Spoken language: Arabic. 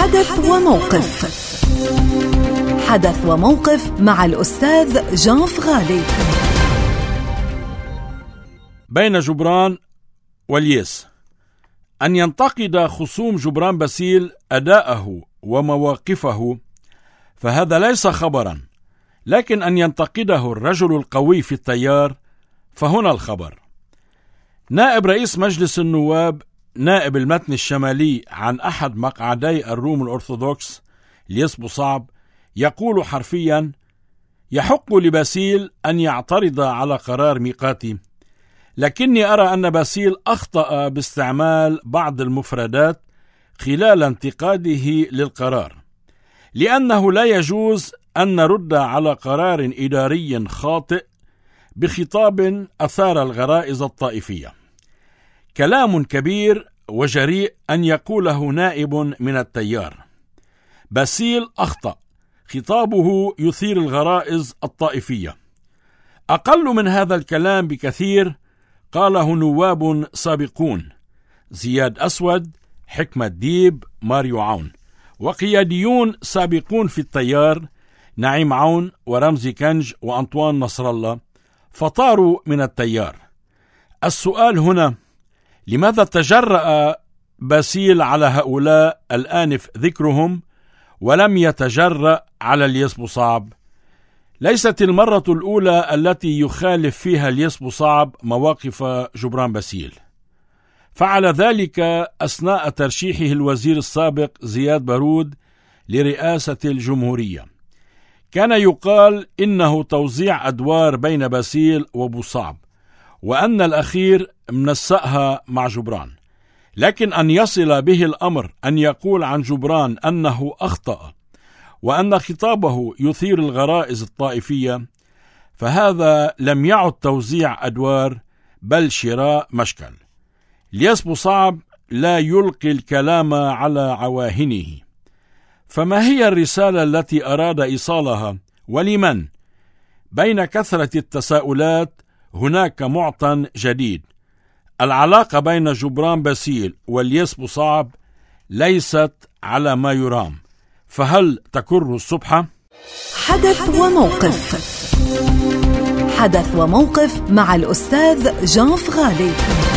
حدث وموقف. حدث وموقف مع الأستاذ جانف غالي. بين جبران والياس. أن ينتقد خصوم جبران باسيل أداءه ومواقفه فهذا ليس خبرا، لكن أن ينتقده الرجل القوي في التيار فهنا الخبر. نائب رئيس مجلس النواب نائب المتن الشمالي عن أحد مقعدي الروم الأرثوذكس الياس بوصعب يقول حرفيا: يحق لباسيل أن يعترض على قرار ميقاتي، لكني أرى أن باسيل أخطأ باستعمال بعض المفردات خلال انتقاده للقرار، لأنه لا يجوز أن نرد على قرار إداري خاطئ بخطاب أثار الغرائز الطائفية. كلام كبير وجريء أن يقوله نائب من التيار. باسيل أخطأ، خطابه يثير الغرائز الطائفية. أقل من هذا الكلام بكثير قاله نواب سابقون: زياد أسود، حكمة ديب، ماريو عون، وقياديون سابقون في التيار: نعيم عون ورمزي كنج وأنطوان نصر الله، فطاروا من التيار. السؤال هنا: لماذا تجرأ باسيل على هؤلاء الآنف ذكرهم ولم يتجرأ على الياس بوصعب؟ ليست المرة الأولى التي يخالف فيها الياس بوصعب مواقف جبران باسيل. فعل ذلك أثناء ترشيحه الوزير السابق زياد بارود لرئاسة الجمهورية. كان يقال إنه توزيع أدوار بين باسيل وبوصعب، وأن الأخير منسأها مع جبران، لكن أن يصل به الأمر أن يقول عن جبران أنه أخطأ وأن خطابه يثير الغرائز الطائفية، فهذا لم يعد توزيع أدوار بل شراء مشكل. الياس بوصعب لا يلقي الكلام على عواهنه، فما هي الرسالة التي أراد إيصالها ولمن؟ بين كثرة التساؤلات هناك معطى جديد: العلاقة بين جبران باسيل والياس بوصعب ليست على ما يرام، فهل تكر الصبح؟ حدث وموقف. حدث وموقف مع الأستاذ جانف غالي.